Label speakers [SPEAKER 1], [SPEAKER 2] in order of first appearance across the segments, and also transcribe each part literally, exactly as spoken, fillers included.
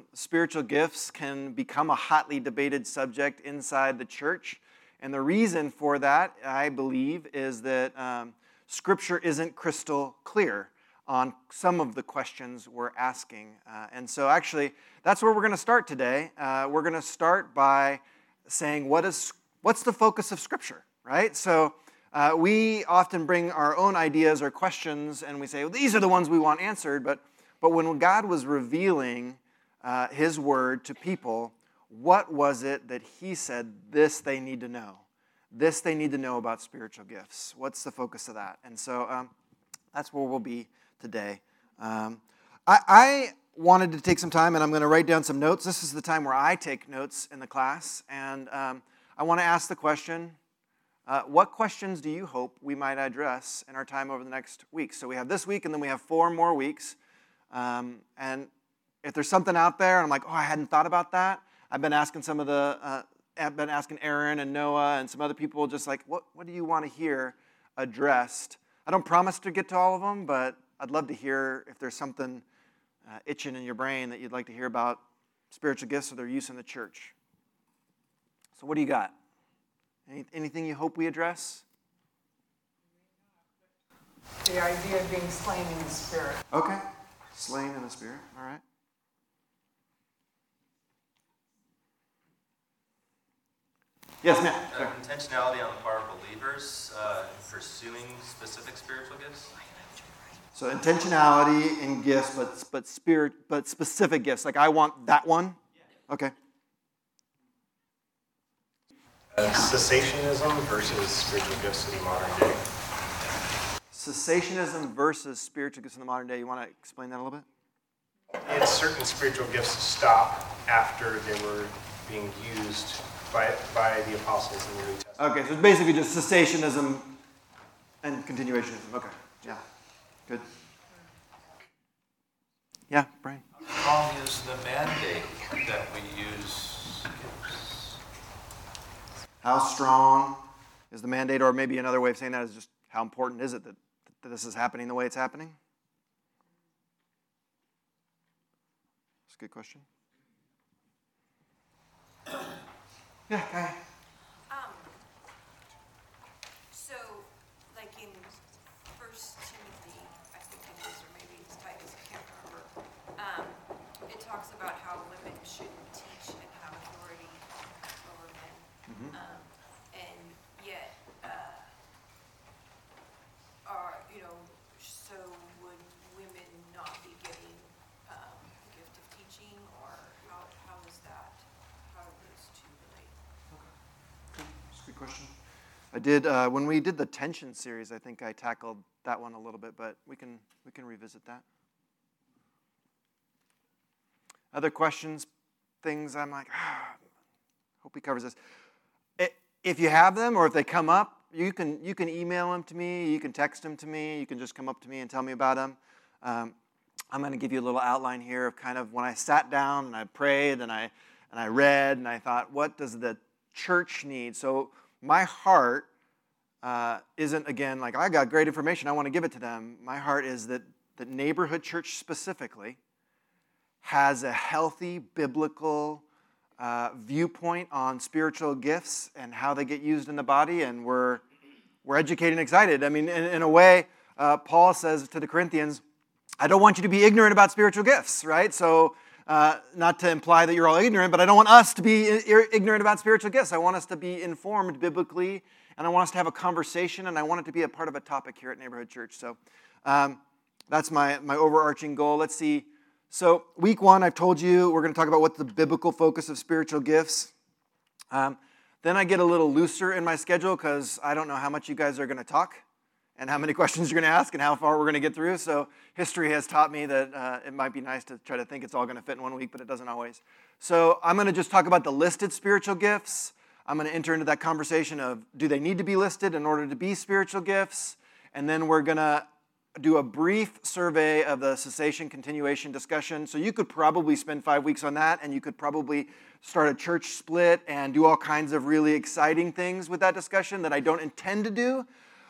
[SPEAKER 1] um, spiritual gifts can become a hotly debated subject inside the church. And the reason for that, I believe, is that um, Scripture isn't crystal clear on some of the questions we're asking. Uh, and so actually, that's where we're going to start today. Uh, we're going to start by saying, what is, what's the focus of Scripture, right? So uh, we often bring our own ideas or questions, and we say, well, these are the ones we want answered. But, but when God was revealing uh, His Word to people, what was it that He said, this they need to know? This they need to know about spiritual gifts. What's the focus of that? And so um, that's where we'll be today. Um, I, I wanted to take some time, and I'm going to write down some notes. This is the time where I take notes in the class, and um, I want to ask the question, uh, what questions do you hope we might address in our time over the next week? So we have this week, and then we have four more weeks. Um, and if there's something out there, and I'm like, oh, I hadn't thought about that, I've been asking some of the, uh, I've been asking Aaron and Noah and some other people just like, what, what do you want to hear addressed? I don't promise to get to all of them, but I'd love to hear if there's something uh, itching in your brain that you'd like to hear about spiritual gifts or their use in the church. So what do you got? Any, anything you hope we address?
[SPEAKER 2] The idea of being slain in the Spirit.
[SPEAKER 1] Okay. Slain in the Spirit. All right. Yes, ma'am.
[SPEAKER 3] Uh, intentionality on the part of believers uh, in pursuing specific spiritual gifts.
[SPEAKER 1] So intentionality in gifts, but but spirit, but specific gifts. Like I want that one. Okay.
[SPEAKER 4] Uh, cessationism versus spiritual gifts in the modern day.
[SPEAKER 1] Cessationism versus spiritual gifts in the modern day. You want to explain that a little bit?
[SPEAKER 4] It's certain spiritual gifts stop after they were being used by by the apostles in the New Testament.
[SPEAKER 1] Okay, so it's basically just cessationism and continuationism. Okay, yeah, good. Yeah, Brian.
[SPEAKER 5] How strong is the mandate that we use gifts?
[SPEAKER 1] How strong is the mandate, or maybe another way of saying that is just how important is it that, that this is happening the way it's happening? That's a good question. Yeah, Kai.
[SPEAKER 6] Um, so, like in First Timothy, I think it is, or maybe it's Titus, I can't remember. Um, it talks about how women should teach and have authority over men,
[SPEAKER 1] Mm-hmm.
[SPEAKER 6] um, and yet, uh, are you know, so would women not be getting um, the gift of teaching, or how how is that? How do those two relate?
[SPEAKER 1] That's a good question. I did uh, when we did the tension series. I think I tackled that one a little bit, but we can we can revisit that. Other questions, things I'm like, ah, hope he covers this. It, if you have them, or if they come up, you can you can email them to me. You can text them to me. You can just come up to me and tell me about them. Um, I'm going to give you a little outline here of kind of when I sat down and I prayed and I and I read and I thought, what does the church need? So my heart uh, isn't, again, like, I got great information, I want to give it to them. My heart is that the neighborhood church specifically has a healthy biblical uh, viewpoint on spiritual gifts and how they get used in the body, and we're, we're educated and excited. I mean, in, in a way, uh, Paul says to the Corinthians, I don't want you to be ignorant about spiritual gifts, right? So Uh, not to imply that you're all ignorant, but I don't want us to be ignorant about spiritual gifts. I want us to be informed biblically, and I want us to have a conversation, and I want it to be a part of a topic here at Neighborhood Church. So um, that's my, my overarching goal. Let's see. So week one, I've told you, we're going to talk about what's the biblical focus of spiritual gifts. Um, then I get a little looser in my schedule because I don't know how much you guys are going to talk and how many questions you're going to ask and how far we're going to get through. So history has taught me that uh, it might be nice to try to think it's all going to fit in one week, but it doesn't always. So I'm going to just talk about the listed spiritual gifts. I'm going to enter into that conversation of, do they need to be listed in order to be spiritual gifts? And then we're going to do a brief survey of the cessation continuation discussion. So you could probably spend five weeks on that, and you could probably start a church split and do all kinds of really exciting things with that discussion that I don't intend to do.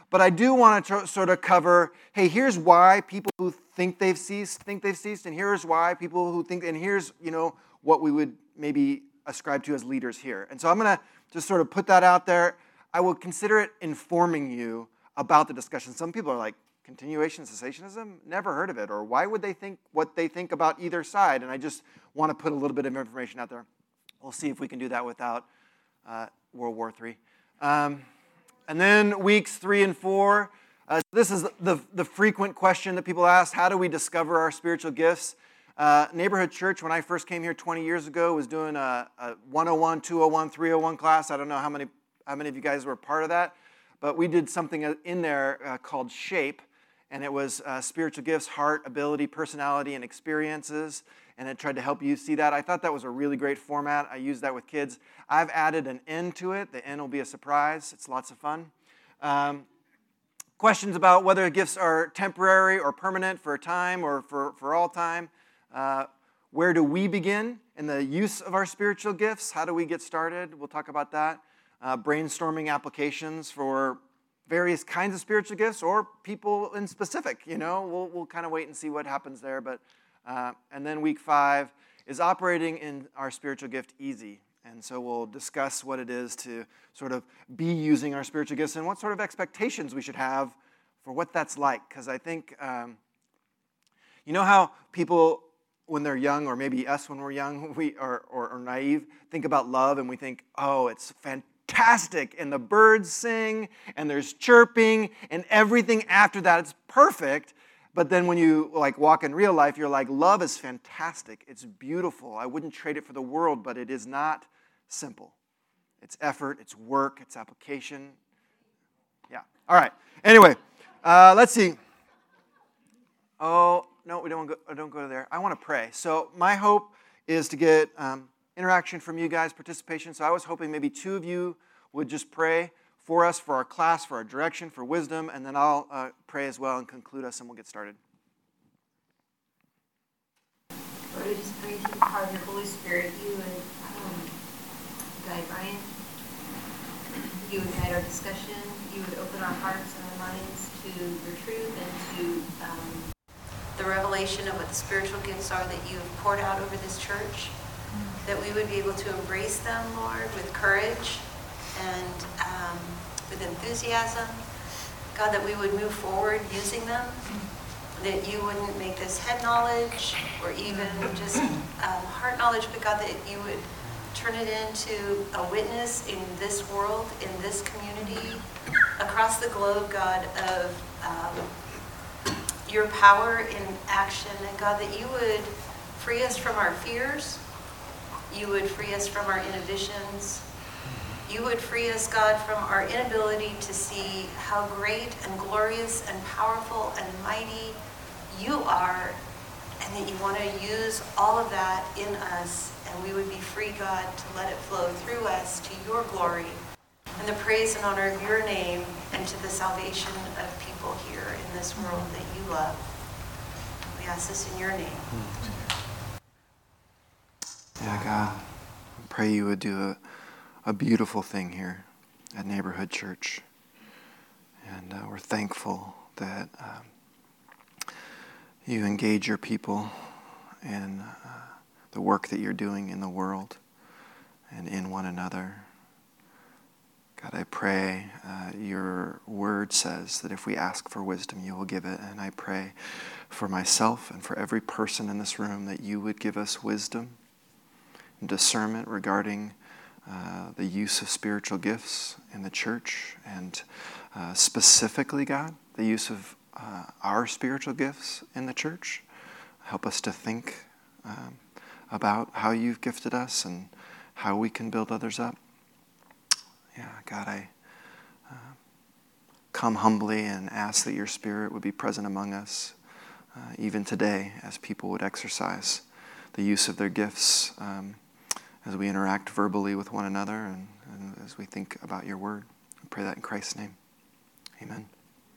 [SPEAKER 1] But I do want to sort of cover, hey, here's why people who think they've ceased think they've ceased, and here's why people who think, and here's, you know, what we would maybe ascribe to as leaders here. And so I'm going to just sort of put that out there. I will consider it informing you about the discussion. Some people are like, continuation cessationism? Never heard of it. Or why would they think what they think about either side? And I just want to put a little bit of information out there. We'll see if we can do that without uh, World War Three. Um, and then weeks three and four. Uh, this is the, the frequent question that people ask. How do we discover our spiritual gifts? Uh, Neighborhood Church, when I first came here twenty years ago, was doing a, a one oh one, two oh one, three oh one class. I don't know how many, how many of you guys were part of that. But we did something in there uh, called SHAPE. And it was uh, spiritual gifts, heart, ability, personality, and experiences. And it tried to help you see that. I thought that was a really great format. I use that with kids. I've added an N to it. The N will be a surprise. It's lots of fun. Um, questions about whether gifts are temporary or permanent for a time or for, for all time. Uh, where do we begin in the use of our spiritual gifts? How do we get started? We'll talk about that. Uh, brainstorming applications for various kinds of spiritual gifts or people in specific, you know. We'll, we'll kind of wait and see what happens there. But uh, and then week five is operating in our spiritual gift easy. And so we'll discuss what it is to sort of be using our spiritual gifts and what sort of expectations we should have for what that's like. Because I think, um, you know how people, when they're young, or maybe us when we're young, we are or, or naive, think about love and we think, oh, it's fantastic. Fantastic, and the birds sing, and there's chirping, and everything after that, it's perfect. But then when you like walk in real life, you're like, love is fantastic. It's beautiful. I wouldn't trade it for the world, but it is not simple. It's effort, it's work, it's application. Yeah. All right. Anyway, uh, let's see. Oh no, we don't go. Don't go there. I want to pray. So my hope is to get. Um, interaction from you guys, participation. So I was hoping maybe two of you would just pray for us, for our class, for our direction, for wisdom, and then I'll uh, pray as well and conclude us, and we'll get started.
[SPEAKER 7] Lord, I just pray through the power of your Holy Spirit, you would um, guide Ryan, you would guide our discussion, you would open our hearts and our minds to your truth and to um, the revelation of what the spiritual gifts are that you have poured out over this church. That we would be able to embrace them, Lord, with courage and um, with enthusiasm. God, that we would move forward using them. That you wouldn't make this head knowledge or even just um, heart knowledge, but God, that you would turn it into a witness in this world, in this community, across the globe, God, of um, your power in action. And God, that you would free us from our fears. You would free us from our inhibitions. You would free us, God, from our inability to see how great and glorious and powerful and mighty you are, and that you want to use all of that in us, and we would be free, God, to let it flow through us to your glory and the praise and honor of your name and to the salvation of people here in this world that you love. We ask this in your name.
[SPEAKER 1] Yeah, God, I pray you would do a, a beautiful thing here at Neighborhood Church. And uh, we're thankful that um, you engage your people in uh, the work that you're doing in the world and in one another. God, I pray uh, your word says that if we ask for wisdom, you will give it. And I pray for myself and for every person in this room that you would give us wisdom and discernment regarding uh, the use of spiritual gifts in the church, and uh, specifically, God, the use of uh, our spiritual gifts in the church. Help us to think um, about how you've gifted us and how we can build others up. Yeah, God, I uh, come humbly and ask that your Spirit would be present among us, uh, even today, as people would exercise the use of their gifts um, as we interact verbally with one another and, and as we think about your word. I pray that in Christ's name. Amen.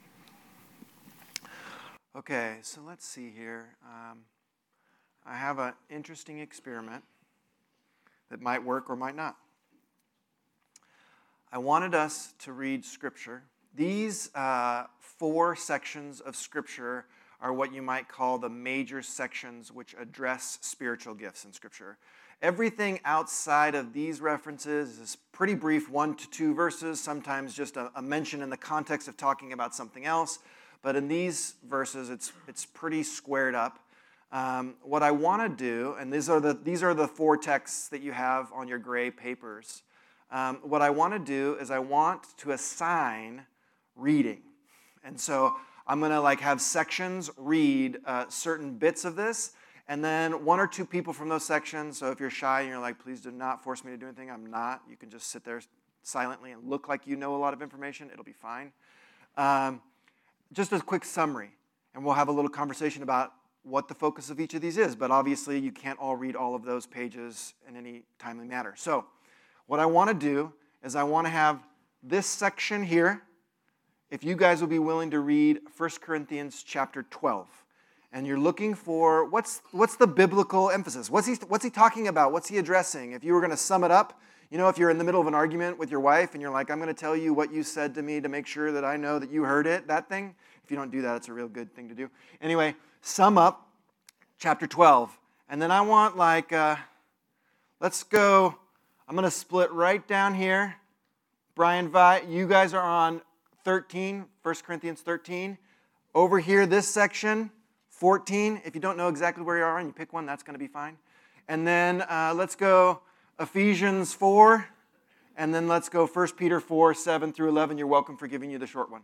[SPEAKER 1] Okay, so let's see here. Um, I have an interesting experiment that might work or might not. I wanted us to read Scripture these uh, four sections of Scripture are what you might call the major sections which address spiritual gifts in Scripture. Everything outside of these references is pretty brief, one to two verses, sometimes just a, a mention in the context of talking about something else. But in these verses, it's it's pretty squared up. Um, what I want to do, and these are the these are the four texts that you have on your gray papers. Um, what I want to do is I want to assign reading, and so I'm going to like have sections read uh, certain bits of this, and then one or two people from those sections. So if you're shy and you're like, please do not force me to do anything, I'm not. You can just sit there silently and look like you know a lot of information. It'll be fine. Um, just a quick summary, and we'll have a little conversation about what the focus of each of these is. But obviously, you can't all read all of those pages in any timely manner. So what I want to do is I want to have this section here. If you guys will be willing to read First Corinthians chapter twelve. And you're looking for, what's what's the biblical emphasis? What's he, what's he talking about? What's he addressing? If you were going to sum it up, you know, if you're in the middle of an argument with your wife and you're like, I'm going to tell you what you said to me to make sure that I know that you heard it, that thing. If you don't do that, it's a real good thing to do. Anyway, sum up chapter twelve. And then I want like, uh, let's go, I'm going to split right down here. Brian, Vi, you guys are on thirteen, First Corinthians thirteen. Over here, this section, fourteen. If you don't know exactly where you are and you pick one, that's going to be fine. And then uh, let's go Ephesians four. And then let's go First Peter four, seven through eleven. You're welcome for giving you the short one.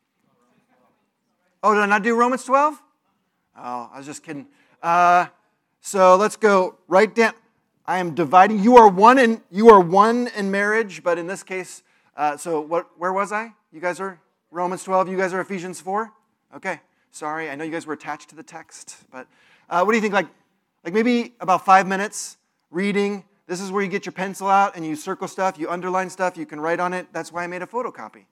[SPEAKER 1] Oh, did I not do Romans twelve? Oh, I was just kidding. Uh, so let's go right down. I am dividing. You are one in you are one in marriage, but in this case, uh, so what? Where was I? You guys are Romans twelve. You guys are Ephesians four. Okay. Sorry, I know you guys were attached to the text, but uh, what do you think? Like, like maybe about five minutes reading. This is where you get your pencil out and you circle stuff, you underline stuff, you can write on it. That's why I made a photocopy.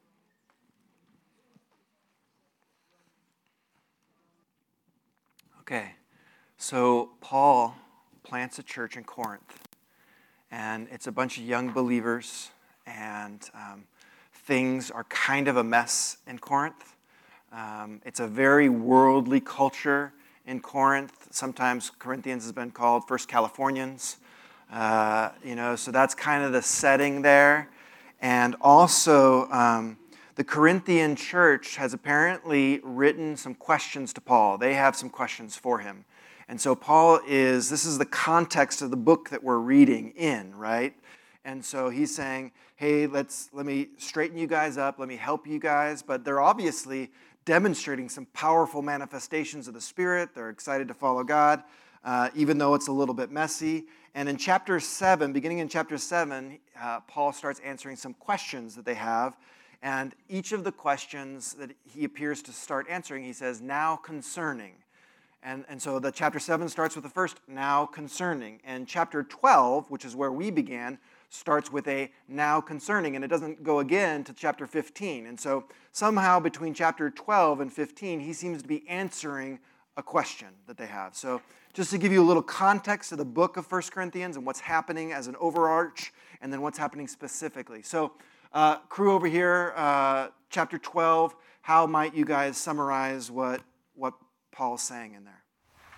[SPEAKER 1] Okay, so Paul plants a church in Corinth, and it's a bunch of young believers, and um, things are kind of a mess in Corinth. Um, it's a very worldly culture in Corinth. Sometimes Corinthians has been called First Californians. Uh, you know, so that's kind of the setting there. And also, um, the Corinthian church has apparently written some questions to Paul. They have some questions for him. And so Paul is, this is the context of the book that we're reading in, right? And so he's saying, hey, let's let me straighten you guys up. Let me help you guys. But they're obviously demonstrating some powerful manifestations of the Spirit. They're excited to follow God, uh, even though it's a little bit messy. And in chapter seven, beginning in chapter seven, uh, Paul starts answering some questions that they have. And each of the questions that he appears to start answering, he says, now concerning. And, and so the chapter seven starts with the first, now concerning. And chapter twelve, which is where we began, starts with a now concerning, and it doesn't go again to chapter fifteen. And so somehow between chapter twelve and fifteen, he seems to be answering a question that they have. So just to give you a little context of the book of First Corinthians and what's happening as an overarch, and then what's happening specifically. So uh, crew over here, uh, chapter twelve, how might you guys summarize what, what Paul's saying in there?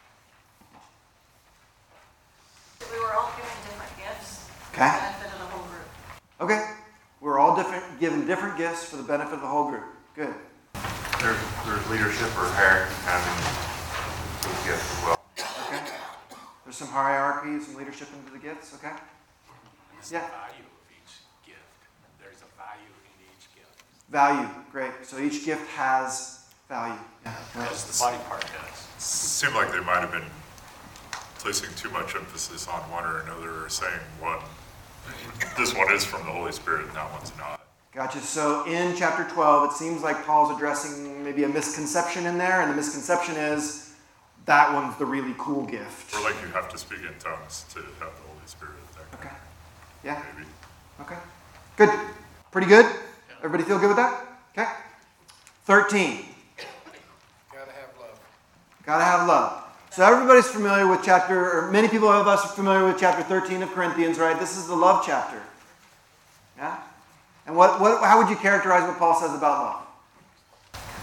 [SPEAKER 6] We were all given different gifts.
[SPEAKER 1] Okay.
[SPEAKER 6] For the benefit of the whole group.
[SPEAKER 1] Okay. We're all different, given different gifts for the benefit of the whole group. Good.
[SPEAKER 8] There, there's leadership or hierarchy having those gifts as well.
[SPEAKER 1] Okay. There's some hierarchy, some leadership into the gifts. Okay.
[SPEAKER 9] There's
[SPEAKER 1] Yeah.
[SPEAKER 9] the value of each gift. There's a value in each gift.
[SPEAKER 1] Value. Great. So each gift has value. Yeah.
[SPEAKER 9] As the body part does.
[SPEAKER 8] Seemed like they might have been placing too much emphasis on one or another, or saying one, this one is from the Holy Spirit and that one's not.
[SPEAKER 1] Gotcha. So in chapter twelve, it seems like Paul's addressing maybe a misconception in there, and the misconception is that one's the really cool gift.
[SPEAKER 8] Or like you have to speak in tongues to have the Holy Spirit there.
[SPEAKER 1] Okay. Yeah.
[SPEAKER 8] Maybe.
[SPEAKER 1] Okay. Good. Pretty good? Everybody feel good with that? Okay. thirteen.
[SPEAKER 9] Gotta have love.
[SPEAKER 1] Gotta have love. So everybody's familiar with chapter, or many people of us are familiar with chapter thirteen of Corinthians, right? This is the love chapter. Yeah? And what, what, how would you characterize what Paul says about love?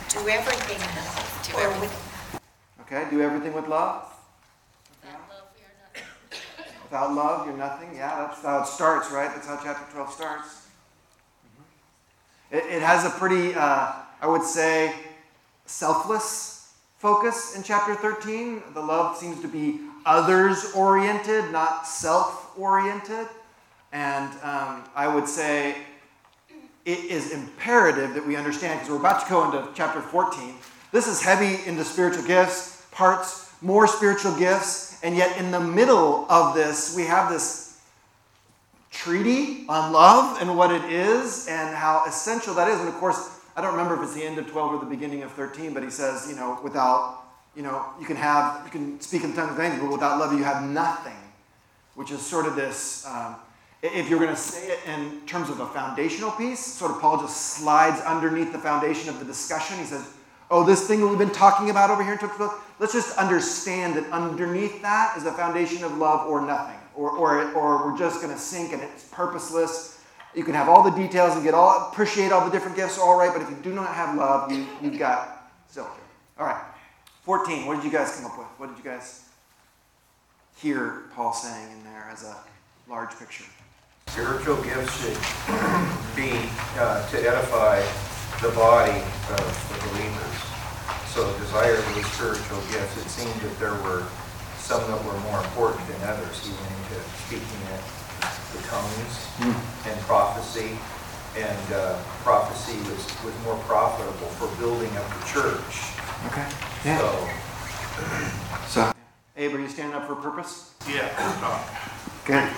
[SPEAKER 10] Do everything do everything. with
[SPEAKER 1] Okay, do everything with love.
[SPEAKER 10] without love, we are nothing.
[SPEAKER 1] Without love, you're nothing. Yeah, that's how it starts, right? That's how chapter twelve starts. It, it has a pretty, uh, I would say, selfless focus in chapter thirteen. The love seems to be others-oriented, not self-oriented. And um, I would say it is imperative that we understand, because we're about to go into chapter fourteen. This is heavy into spiritual gifts, parts, more spiritual gifts, and yet in the middle of this, we have this treaty on love and what it is and how essential that is. And of course, I don't remember if it's the end of twelve or the beginning of thirteen, but he says, you know, without, you know, you can have, you can speak in tongues of anything, but without love you have nothing, which is sort of this, um, if you're going to say it in terms of a foundational piece, sort of Paul just slides underneath the foundation of the discussion. He says, oh, this thing that we've been talking about over here in chapter twelve, let's just understand that underneath that is a foundation of love or nothing. Or, or, or we're just going to sink and it's purposeless. You can have all the details and get all appreciate all the different gifts, all right, but if you do not have love, you, you've got silver. All right, fourteen, what did you guys come up with? What did you guys hear Paul saying in there as a large picture?
[SPEAKER 11] Spiritual gifts should be uh, to edify the body of the believers. So desire those spiritual gifts. It seemed that there were some that were more important than others. He went into speaking in the tongues mm. and prophecy. And uh, prophecy was, was more profitable for building up the church.
[SPEAKER 1] Okay. Yeah.
[SPEAKER 11] So,
[SPEAKER 1] so Abe, are you standing up for a purpose?
[SPEAKER 12] Yeah, Tom.
[SPEAKER 1] Good.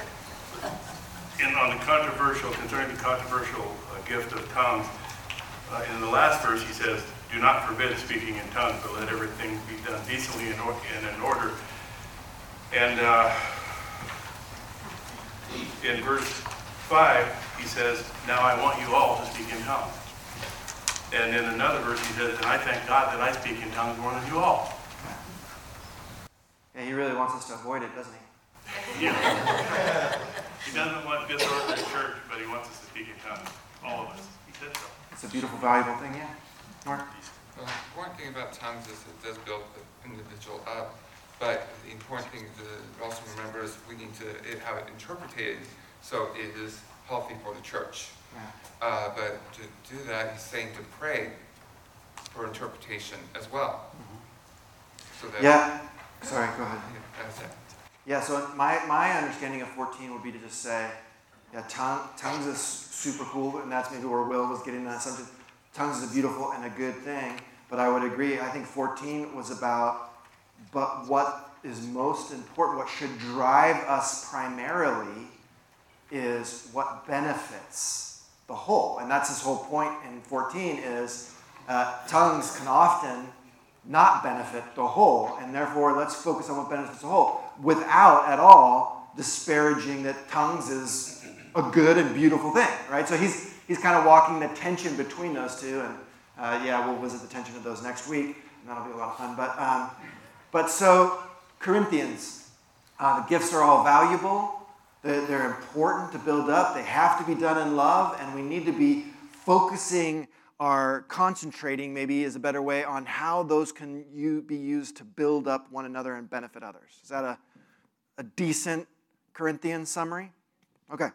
[SPEAKER 12] In on the controversial, concerning the controversial uh, gift of tongues, uh, in the last verse he says, do not forbid speaking in tongues, but let everything be done decently and, or- and in order. And uh, in verse five, he says, now I want you all to speak in tongues. And in another verse he says, and I thank God that I speak in tongues more than you all.
[SPEAKER 1] Yeah, he really wants us to avoid it, doesn't he?
[SPEAKER 12] Yeah. He doesn't want disorder in church, but he wants us to speak in tongues. All of us. He said so.
[SPEAKER 1] It's a beautiful, valuable thing, yeah. Mark?
[SPEAKER 13] Well, the important thing about tongues is it does build the individual up, but the important thing to also remember is we need to it, have it interpreted so it is healthy for the church. Yeah. Uh, but to do that, he's saying to pray for interpretation as well. Mm-hmm. So that
[SPEAKER 1] yeah. Sorry, go ahead.
[SPEAKER 13] Yeah, that's it.
[SPEAKER 1] Yeah, so my, my understanding of fourteen would be to just say, yeah, tongue, tongues is super cool, and that's maybe where Will was getting that something. Tongues is a beautiful and a good thing, but I would agree, I think fourteen was about, but what is most important, what should drive us primarily is what benefits the whole. And that's his whole point in fourteen is uh, tongues can often not benefit the whole, and therefore let's focus on what benefits the whole without at all disparaging that tongues is a good and beautiful thing, right? So he's he's kind of walking the tension between those two, and uh, yeah, we'll visit the tension of those next week, and that'll be a lot of fun. But um, but so Corinthians, uh, the gifts are all valuable. They're, they're important to build up. They have to be done in love, and we need to be focusing or concentrating, maybe is a better way, on how those can you be used to build up one another and benefit others. Is that a, a decent Corinthian summary? Okay.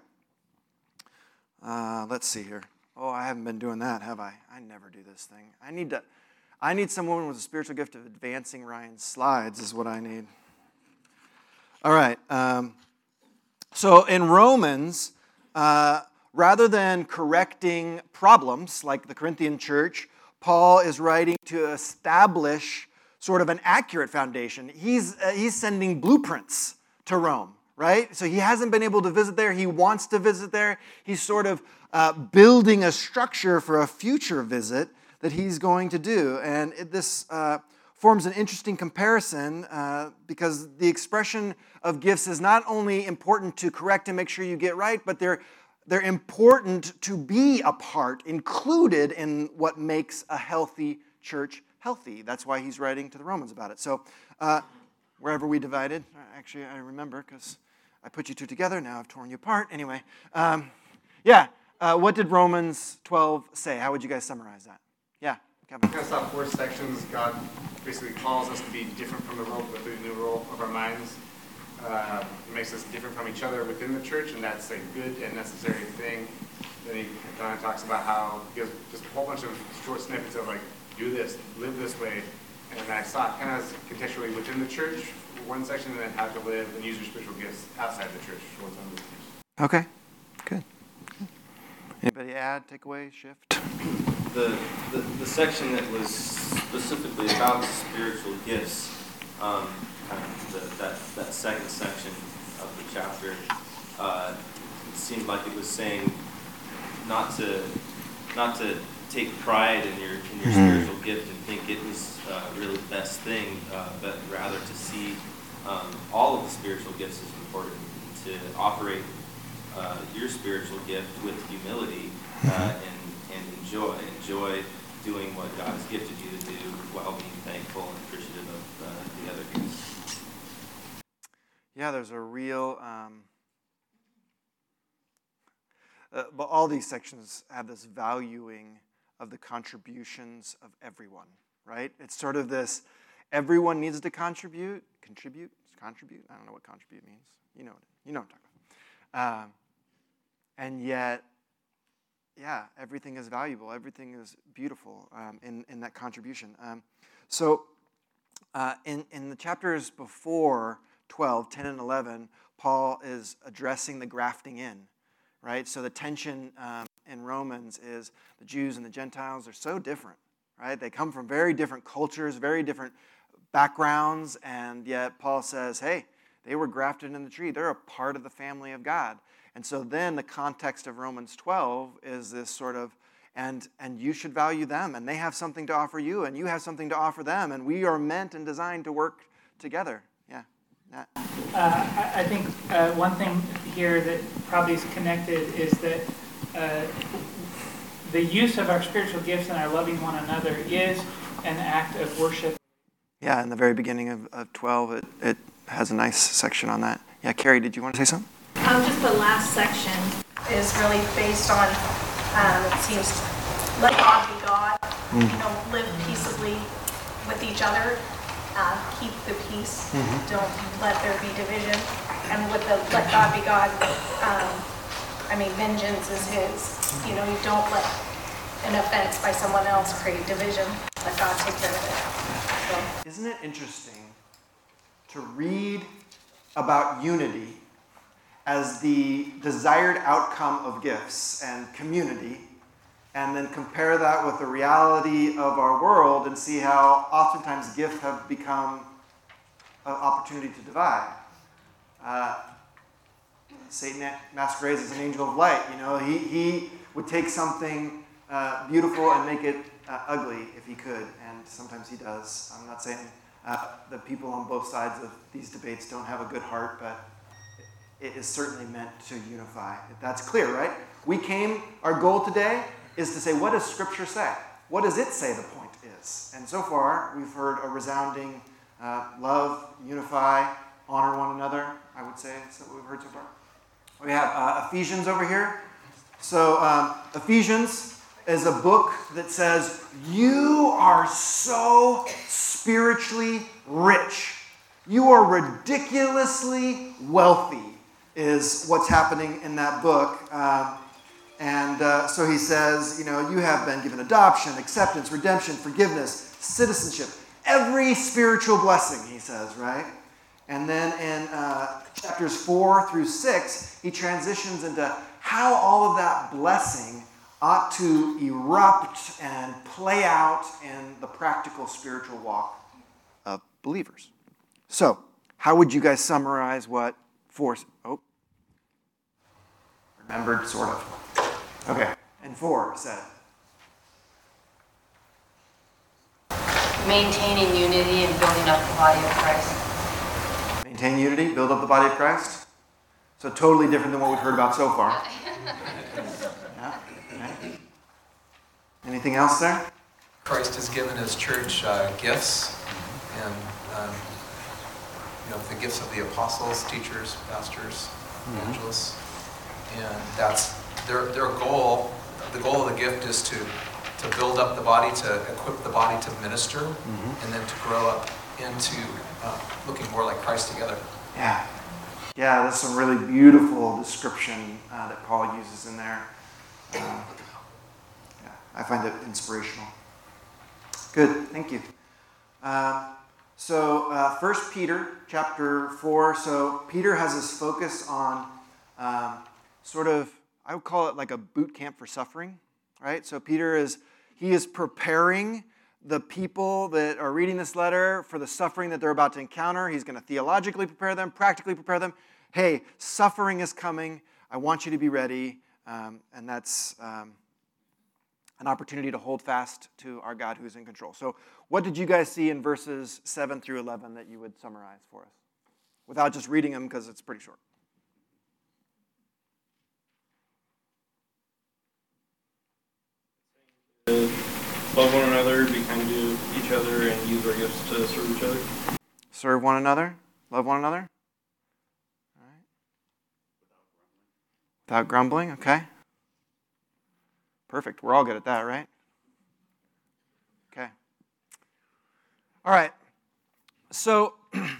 [SPEAKER 1] Uh, let's see here. Oh, I haven't been doing that, have I? I never do this thing. I need to. I need someone with a spiritual gift of advancing Ryan's slides is what I need. All right. Um, so in Romans, uh, rather than correcting problems like the Corinthian church, Paul is writing to establish sort of an accurate foundation. He's, uh, he's sending blueprints to Rome, right? So he hasn't been able to visit there. He wants to visit there. He's sort of uh, building a structure for a future visit that he's going to do. And it, this uh, forms an interesting comparison uh, because the expression of gifts is not only important to correct and make sure you get right, but they're They're important to be a part, included in what makes a healthy church healthy. That's why he's writing to the Romans about it. So uh, wherever we divided, actually I remember because I put you two together, now I've torn you apart. Anyway, um, yeah, uh, what did Romans twelve say? How would you guys summarize that? Yeah, Kevin.
[SPEAKER 14] I saw four sections. God basically calls us to be different from the world with the new role of our minds. Uh, it makes us different from each other within the church, and that's a good and necessary thing. Then he kind of talks about how he gives just a whole bunch of short snippets of like, do this, live this way. And I saw it kind of contextually within the church, one section, and then how to live and use your spiritual gifts outside the church. What's on the
[SPEAKER 1] Okay, good. good. Anybody add, take away, shift?
[SPEAKER 3] The, the, the section that was specifically about the spiritual gifts, um, kind of the, that, that second section of the chapter, uh, it seemed like it was saying not to not to take pride in your in your mm-hmm. spiritual gift and think it was uh, really the best thing, uh, but rather to see um, all of the spiritual gifts as important, to operate uh, your spiritual gift with humility uh, and and enjoy enjoy doing what God has gifted you to do while being thankful and appreciative of uh, the other gifts.
[SPEAKER 1] Yeah, there's a real. Um, uh, but all these sections have this valuing of the contributions of everyone, right? It's sort of this, everyone needs to contribute, contribute, contribute. I don't know what contribute means. You know, you know what I'm talking about. Um, and yet, yeah, everything is valuable. Everything is beautiful um, in in that contribution. Um, so, uh, in in the chapters before twelve, ten, and eleven, Paul is addressing the grafting in, right? So the tension um, in Romans is the Jews and the Gentiles are so different, right? They come from very different cultures, very different backgrounds, and yet Paul says, hey, they were grafted in the tree. They're a part of the family of God. And so then the context of Romans twelve is this sort of, and and you should value them, and they have something to offer you, and you have something to offer them, and we are meant and designed to work together. Yeah. Nat?
[SPEAKER 15] Uh, I, I think uh, one thing here that probably is connected is that uh, the use of our spiritual gifts and our loving one another is an act of worship.
[SPEAKER 1] Yeah, in the very beginning of, of twelve, it, it has a nice section on that. Yeah, Carrie, did you want to say something?
[SPEAKER 16] Um, just the last section is really based on, um, it seems, let God be God, mm. you know, live peaceably with each other, uh, keep the peace, mm-hmm. don't let there be division. And with the let God be God, um, I mean, vengeance is his. You know, you don't let an offense by someone else create division. Let God take care of it. So.
[SPEAKER 1] Isn't it interesting to read about unity as the desired outcome of gifts and community, and then compare that with the reality of our world and see how oftentimes gifts have become an opportunity to divide. Uh, Satan masquerades as an angel of light. You know, he, he would take something uh, beautiful and make it uh, ugly if he could, and sometimes he does. I'm not saying uh, that people on both sides of these debates don't have a good heart, but it is certainly meant to unify. That's clear, right? We came, our goal today is to say, what does Scripture say? What does it say the point is? And so far, we've heard a resounding uh, love, unify, honor one another, I would say. That's what we've heard so far. We have uh, Ephesians over here. So um, Ephesians is a book that says, you are so spiritually rich. You are ridiculously wealthy, is what's happening in that book. Um, and uh, so he says, you know, you have been given adoption, acceptance, redemption, forgiveness, citizenship, every spiritual blessing, he says, right? And then in uh, chapters four through six, he transitions into how all of that blessing ought to erupt and play out in the practical spiritual walk of believers. So, how would you guys summarize what four... Oh. Remembered, sort of. Okay. And four said.
[SPEAKER 10] Maintaining unity and building up the body of Christ.
[SPEAKER 1] Maintain unity, build up the body of Christ. So totally different than what we've heard about so far. Yeah. Okay. Anything else there?
[SPEAKER 5] Christ has given his church uh, gifts, and um, you know, the gifts of the apostles, teachers, pastors, evangelists, and that's their their goal. The goal of the gift is to to build up the body, to equip the body to minister,
[SPEAKER 1] Mm-hmm.
[SPEAKER 5] and then to grow up into uh, looking more like Christ together.
[SPEAKER 1] Yeah. Yeah, that's some really beautiful description uh, that Paul uses in there. Uh, yeah, I find it inspirational. Good, thank you. Uh, so, uh, First Peter chapter four. So, Peter has his focus on um, sort of, I would call it like a boot camp for suffering, right? So, Peter is, he is preparing the people that are reading this letter for the suffering that they're about to encounter. He's going to theologically prepare them, practically prepare them. Hey, suffering is coming. I want you to be ready. Um, and that's um, an opportunity to hold fast to our God who's in control. So what did you guys see in verses seven through eleven that you would summarize for us? Without just reading them, because it's pretty short.
[SPEAKER 3] Love one another, be kind to each other, and use our gifts to serve each other.
[SPEAKER 1] Serve one another. Love one another. All right. Without grumbling. Okay. Perfect. We're all good at that, right? Okay. All right. So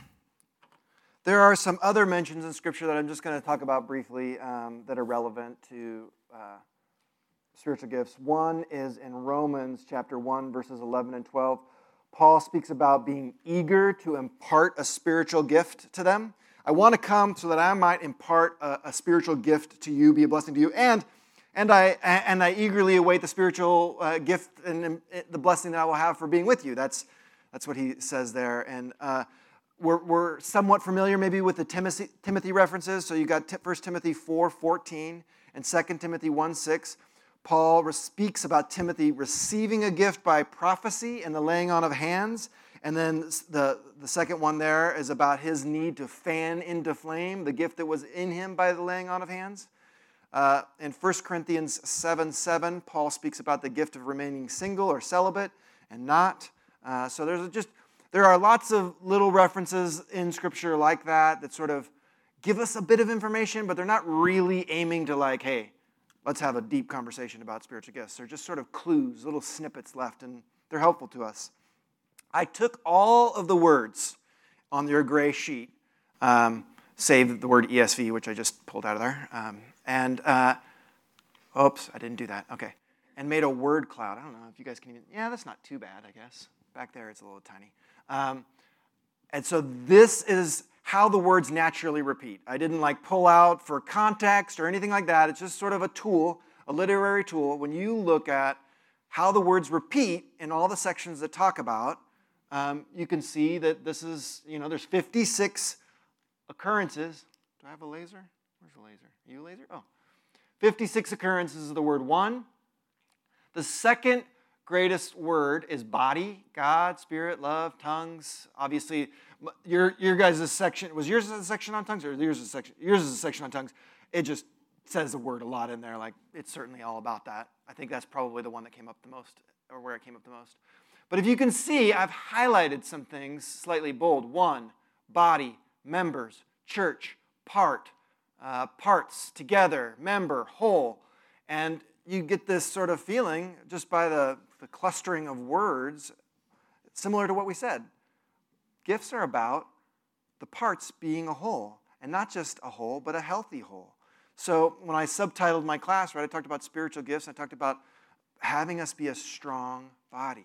[SPEAKER 1] there are some other mentions in Scripture that I'm just going to talk about briefly um, that are relevant to uh, spiritual gifts. One is in Romans chapter one, verses eleven and twelve. Paul speaks about being eager to impart a spiritual gift to them. I want to come so that I might impart a, a spiritual gift to you, be a blessing to you, and and I and I eagerly await the spiritual uh, gift and, and the blessing that I will have for being with you. That's that's what he says there. And uh, we're we're somewhat familiar maybe with the Timothy, Timothy references. So you got First Timothy four fourteen and Second Timothy one six. Paul speaks about Timothy receiving a gift by prophecy and the laying on of hands. And then the, the second one there is about his need to fan into flame the gift that was in him by the laying on of hands. Uh, in First Corinthians seven seven, Paul speaks about the gift of remaining single or celibate and not. Uh, so there's just there are lots of little references in Scripture like that that sort of give us a bit of information, but they're not really aiming to like, hey, let's have a deep conversation about spiritual gifts. They're just sort of clues, little snippets left, and they're helpful to us. I took all of the words on your gray sheet, um, save the word E S V, which I just pulled out of there, um, and, uh, oops, I didn't do that, okay, and made a word cloud. I don't know if you guys can even, yeah, that's not too bad, I guess. Back there, it's a little tiny. Um, and so this is how the words naturally repeat. I didn't like pull out for context or anything like that. It's just sort of a tool, a literary tool. When you look at how the words repeat in all the sections that talk about, um, you can see that this is, you know, there's fifty-six occurrences. Do I have a laser? Where's the laser? Are you a laser? Oh. fifty-six occurrences of the word one. The second greatest word is body, God, spirit, love, tongues. Obviously, your your guys' section, was yours a section on tongues or yours is a section? Yours is a section on tongues. It just says the word a lot in there, like it's certainly all about that. I think that's probably the one that came up the most, or where it came up the most. But if you can see, I've highlighted some things slightly bold. One, body, members, church, part, uh, parts, together, member, whole. And you get this sort of feeling just by the, the clustering of words, similar to what we said. Gifts are about the parts being a whole, and not just a whole, but a healthy whole. So when I subtitled my class, right, I talked about spiritual gifts, I talked about having us be a strong body.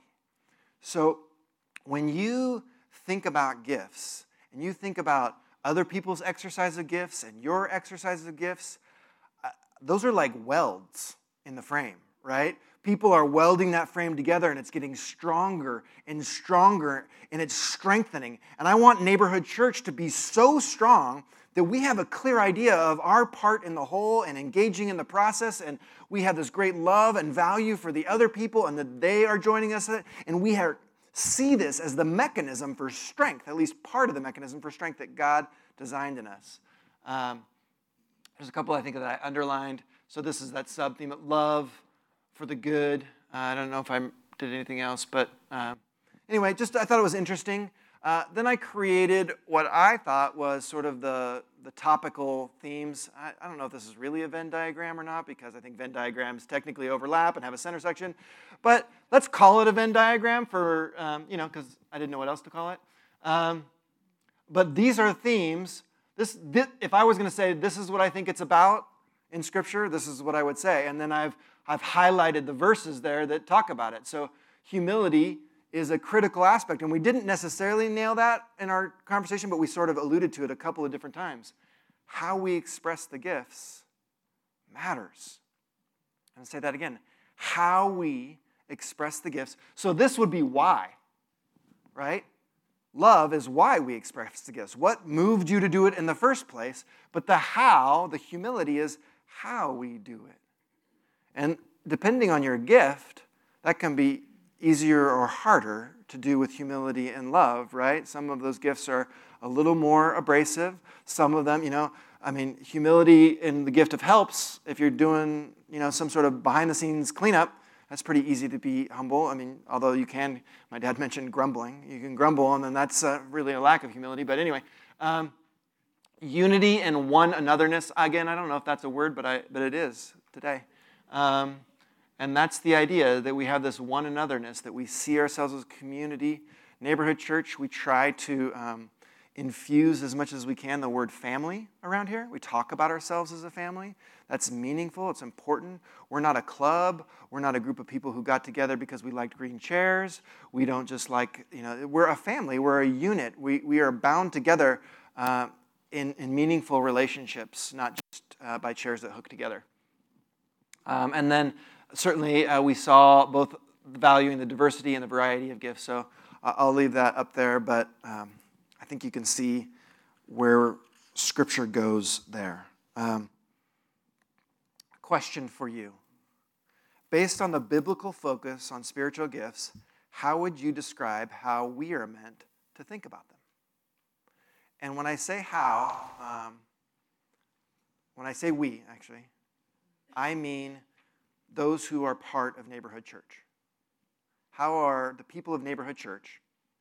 [SPEAKER 1] So when you think about gifts, and you think about other people's exercise of gifts and your exercises of gifts, uh, those are like welds in the frame, right? People are welding that frame together and it's getting stronger and stronger and it's strengthening. And I want Neighborhood Church to be so strong that we have a clear idea of our part in the whole and engaging in the process, and we have this great love and value for the other people and that they are joining us, and we are, see this as the mechanism for strength, at least part of the mechanism for strength that God designed in us. Um, there's a couple I think that I underlined. So this is that sub-theme of love for the good. Uh, I don't know if I did anything else, but uh, anyway, just I thought it was interesting. Uh, then I created what I thought was sort of the, the topical themes. I, I don't know if this is really a Venn diagram or not, because I think Venn diagrams technically overlap and have a center section. But let's call it a Venn diagram for, um, you know, because I didn't know what else to call it. Um, but these are themes. This, this, if I was going to say this is what I think it's about in Scripture, this is what I would say. And then I've, I've highlighted the verses there that talk about it. So humility is a critical aspect. And we didn't necessarily nail that in our conversation, but we sort of alluded to it a couple of different times. How we express the gifts matters. And I'll say that again. How we express the gifts. So this would be why, right? Love is why we express the gifts. What moved you to do it in the first place? But the how, the humility, is how we do it. And depending on your gift, that can be easier or harder to do with humility and love, right? Some of those gifts are a little more abrasive. Some of them, you know, I mean, humility in the gift of helps, if you're doing, you know, some sort of behind-the-scenes cleanup, that's pretty easy to be humble. I mean, although you can, my dad mentioned grumbling. You can grumble, and then that's uh, really a lack of humility. But anyway, um, unity and one anotherness. Again, I don't know if that's a word, but I but it is today. Um, and that's the idea, that we have this one anotherness, that we see ourselves as a community. Neighborhood church, we try to um, infuse as much as we can the word family around here. We talk about ourselves as a family. That's meaningful. It's important. We're not a club. We're not a group of people who got together because we liked green chairs. We don't just like, you know, we're a family. We're a unit. We we are bound together uh, in, in meaningful relationships, not just uh, by chairs that hook together. Um, and then certainly uh, we saw both valuing the diversity and the variety of gifts. So uh, I'll leave that up there, but um, I think you can see where Scripture goes there. Um, question for you. Based on the biblical focus on spiritual gifts, how would you describe how we are meant to think about them? And when I say how, um, when I say we, actually, I mean those who are part of Neighborhood Church. How are the people of Neighborhood Church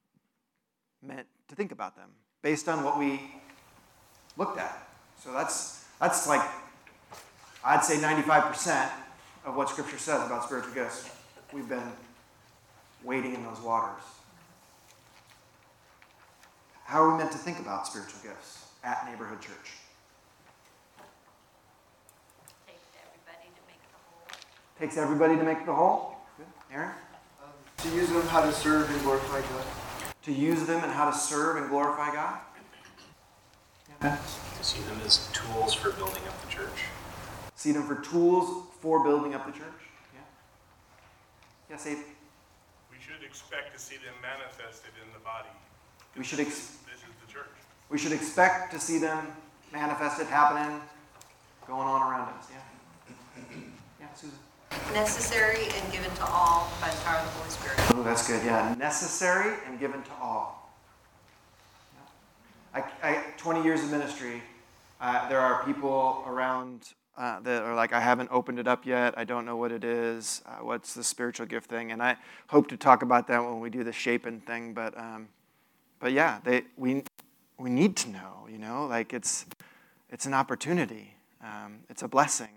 [SPEAKER 1] meant to think about them based on what we looked at? So that's that's like, I'd say ninety-five percent of what Scripture says about spiritual gifts. We've been wading in those waters. How are we meant to think about spiritual gifts at Neighborhood Church? Takes everybody to make the whole. Good. Aaron?
[SPEAKER 17] Um, to use them how to serve and glorify God.
[SPEAKER 1] To use them and how to serve and glorify God?
[SPEAKER 4] Yeah. To see them as tools for building up the church.
[SPEAKER 1] See them for tools for building up the church? Yeah. Yes, Abe?
[SPEAKER 12] We should expect to see them manifested in the body.
[SPEAKER 1] We should ex-
[SPEAKER 12] this is the church.
[SPEAKER 1] We should expect to see them manifested, happening, going on around us. Yeah. Yeah, Susan?
[SPEAKER 6] Necessary and given to all by the power of the Holy Spirit.
[SPEAKER 1] Oh, that's good. Yeah, necessary and given to all. Yeah. I, I, twenty years of ministry, uh, there are people around uh, that are like, I haven't opened it up yet. I don't know what it is. Uh, what's the spiritual gift thing? And I hope to talk about that when we do the shaping thing. But, um, but yeah, they we we need to know. You know, like it's it's an opportunity. Um, it's a blessing.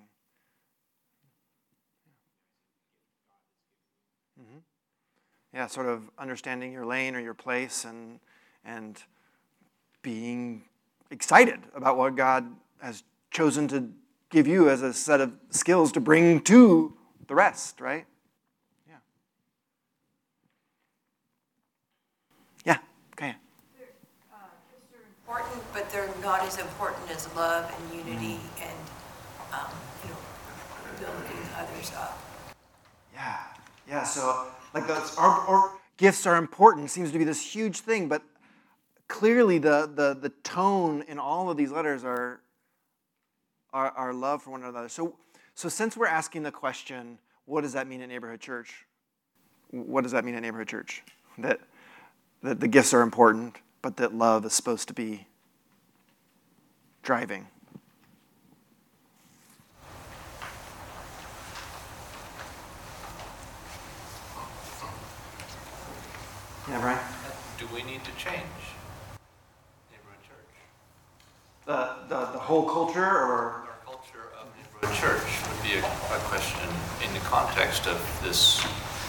[SPEAKER 1] Yeah, sort of understanding your lane or your place and and being excited about what God has chosen to give you as a set of skills to bring to the rest, right? Yeah. Yeah, okay.
[SPEAKER 6] They're, uh, they're important, but they're not as important as love and unity mm. and um, you know, building others up.
[SPEAKER 1] Yeah, yeah, so like those, our, our gifts are important, seems to be this huge thing, but clearly the, the, the tone in all of these letters are, are our love for one another. So, so since we're asking the question, what does that mean at Neighborhood Church? What does that mean at Neighborhood Church? That, that the gifts are important, but that love is supposed to be driving. Yeah, Brian?
[SPEAKER 5] Do we
[SPEAKER 18] we need to change neighborhood church?
[SPEAKER 1] The, the, the whole culture, or?
[SPEAKER 18] Our culture of neighborhood church would be a, a question in the context of this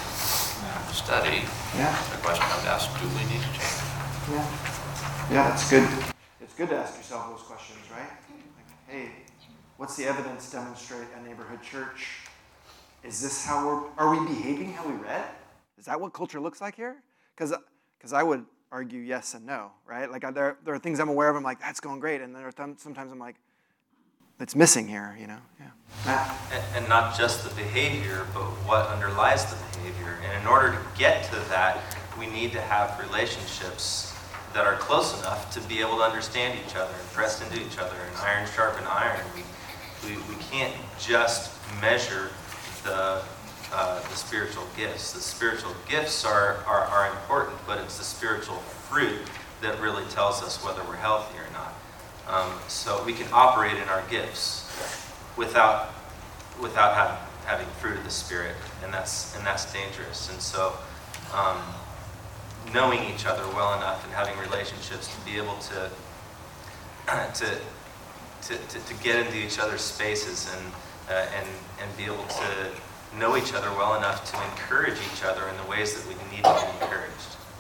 [SPEAKER 18] study.
[SPEAKER 1] Yeah.
[SPEAKER 18] The question I would ask, do we need to change?
[SPEAKER 1] Yeah. Yeah, it's good. It's good to ask yourself those questions, right? Like, hey, what's the evidence to demonstrate a neighborhood church? Is this how we're, are we behaving how we read? Is that what culture looks like here? Because because I would argue yes and no, right? Like there, there are things I'm aware of, I'm like, that's going great. And there are th- sometimes I'm like, it's missing here, you know? Yeah. Matt?
[SPEAKER 3] And, and not just the behavior, but what underlies the behavior. And in order to get to that, we need to have relationships that are close enough to be able to understand each other and press into each other and iron sharpen iron. We, we, we can't just measure the, uh, the spiritual gifts. The spiritual gifts are, are, are important, but it's the spiritual fruit that really tells us whether we're healthy or not. Um, so we can operate in our gifts without without having, having fruit of the Spirit, and that's and that's dangerous. And so um, knowing each other well enough and having relationships to be able to to, to to to get into each other's spaces and uh, and and be able to know each other well enough to encourage each other in the ways that we need to be encouraged.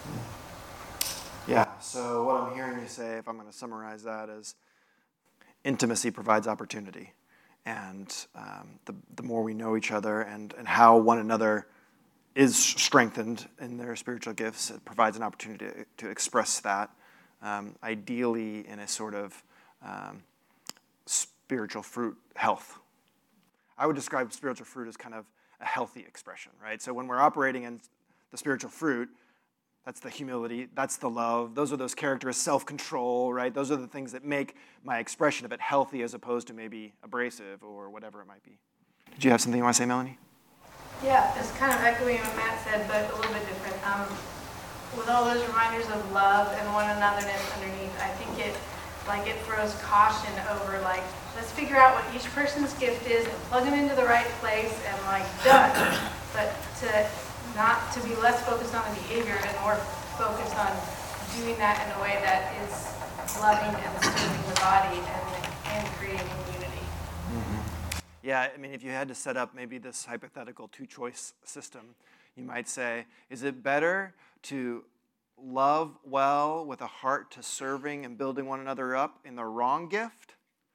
[SPEAKER 1] Yeah, so what I'm hearing you say, if I'm going to summarize that, is intimacy provides opportunity. And um, the, the more we know each other and, and how one another is strengthened in their spiritual gifts, it provides an opportunity to, to express that, um, ideally in a sort of um, spiritual fruit health. I would describe spiritual fruit as kind of a healthy expression, right? So when we're operating in the spiritual fruit, that's the humility, that's the love, those are those characteristics, self-control, right? Those are the things that make my expression of it healthy as opposed to maybe abrasive or whatever it might be. Did you have something you want to say, Melanie?
[SPEAKER 16] Yeah, it's kind of echoing what Matt said, but a little bit different. Um, with all those reminders of love and one anotherness underneath, I think it like it throws caution over like, let's figure out what each person's gift is and plug them into the right place and like done. But to not to be less focused on the behavior and more focused on doing that in a way that is loving and sustaining the body and, and creating unity.
[SPEAKER 1] Mm-hmm. Yeah, I mean, if you had to set up maybe this hypothetical two-choice system, you might say, is it better to love well with a heart to serving and building one another up in the wrong gift,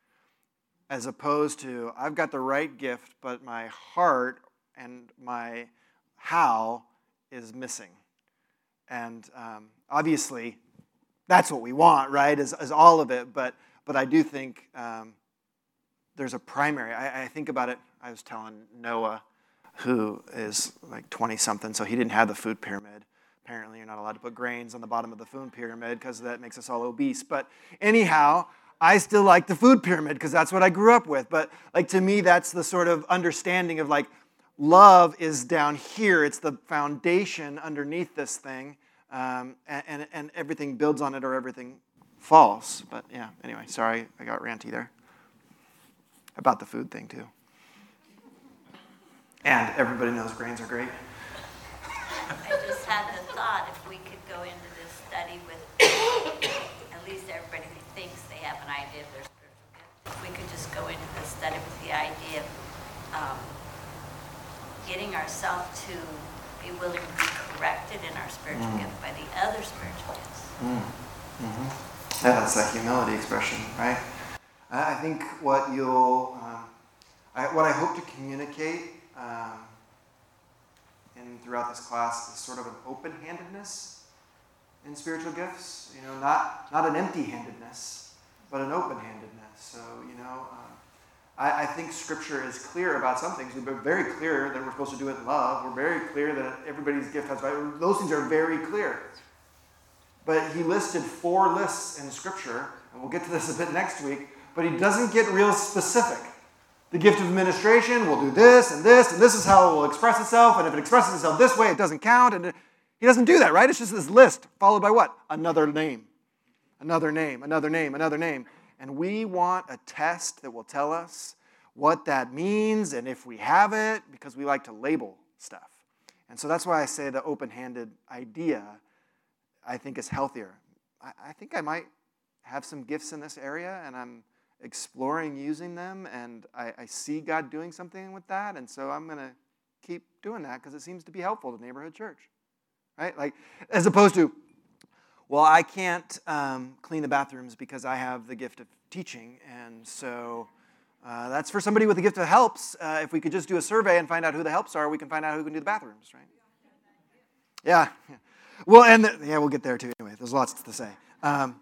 [SPEAKER 1] as opposed to, I've got the right gift, but my heart and my how is missing? And um, obviously, that's what we want, right, is, is all of it. But but I do think um, there's a primary. I, I think about it, I was telling Noah, who is like twenty-something, so he didn't have the food pyramid. Apparently, you're not allowed to put grains on the bottom of the food pyramid because that makes us all obese. But anyhow, I still like the food pyramid because that's what I grew up with. But like to me, that's the sort of understanding of like, love is down here. It's the foundation underneath this thing, um, and, and, and everything builds on it or everything falls. But yeah, anyway, sorry, I got ranty there. About the food thing, too. And everybody knows grains are great.
[SPEAKER 19] I just had the thought if we could go into this study with at least everybody who thinks they have an idea of their spiritual gift, if we could just go into this study with the idea of um, getting ourselves to be willing to be corrected in our spiritual mm. gift by the other spiritual gifts.
[SPEAKER 1] Mm. Mm-hmm. Yeah, that's that humility expression, right? I think what you'll, um, I, what I hope to communicate um, in throughout this class is sort of an open-handedness in spiritual gifts. You know, not not an empty-handedness, but an open-handedness. So, you know. Um, I, I think Scripture is clear about some things. We're very clear that we're supposed to do it in love. We're very clear that everybody's gift has value. Those things are very clear. But he listed four lists in Scripture, and we'll get to this a bit next week, but he doesn't get real specific. The gift of administration will do this and this, and this is how it will express itself, and if it expresses itself this way, it doesn't count. And it, he doesn't do that, right? It's just this list followed by what? Another name, another name, another name, another name. And we want a test that will tell us what that means and if we have it, because we like to label stuff. And so that's why I say the open-handed idea. I think is healthier. I, I think I might have some gifts in this area, and I'm exploring using them, and I, I see God doing something with that, and so I'm going to keep doing that because it seems to be helpful to neighborhood church, right? Like, as opposed to, well, I can't um, clean the bathrooms because I have the gift of teaching, and so uh, that's for somebody with the gift of helps. Uh, if we could just do a survey and find out who the helps are, we can find out who can do the bathrooms, right? Yeah. Well, and the, yeah, we'll get there too. Anyway, there's lots to say. Um,